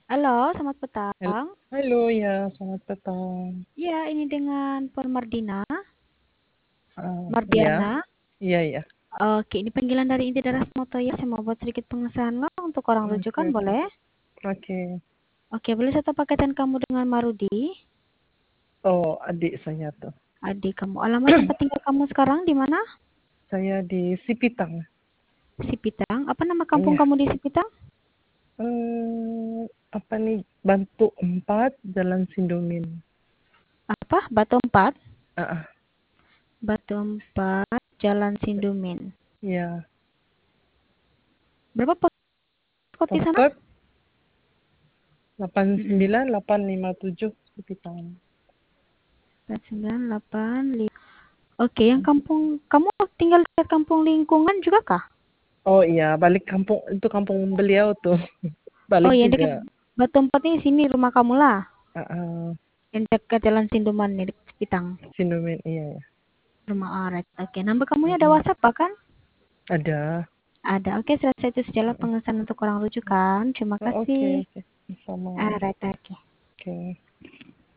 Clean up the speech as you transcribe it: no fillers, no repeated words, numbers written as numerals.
Halo, selamat Hel petang. halo, ya, selamat petang. Ya, ini dengan Permardina, Iya, Mardiana. iya iya. Oke, ini panggilan dari inti daerah Moto ya. Saya mau buat sedikit pengesahan lo untuk orang Oke rujukan, oke. boleh? Oke. Oke, boleh satu paketan kamu dengan Marudi, Oh, adik saya tuh. adik kamu. Alamat tempat tinggal kamu sekarang di mana? Saya di Sipitang. Sipitang. Apa nama kampung Iya. kamu di Sipitang? Apa nih, Bantu 4 Jalan Sindomin. Apa? Batu Empat. Heeh, Batu Empat, Jalan Sindumin. iya. Berapa postcode di sana? Postcode Mm-mm. 89857 Sipitang. 985. Oke, yang kampung kamu tinggal di kampung lingkungan juga kah? Oh iya, balik kampung itu kampung beliau tuh. Oh Balik ya, juga. dekat Batu Empat ini sini rumah kamu lah. Heeh, Yang dekat Jalan Sinduman nih, dekat Pitang. Sindomin, iya ya. Rumah Aret. Oke, nomor kamu ada Mm-mm. WhatsApp bahkan? Ada. Ada. Oke, selesai itu sejalan Mm-mm. pengesahan untuk orang rujukan. Terima Oh, oke kasih. oke. Sama. Aret, oke. Oke.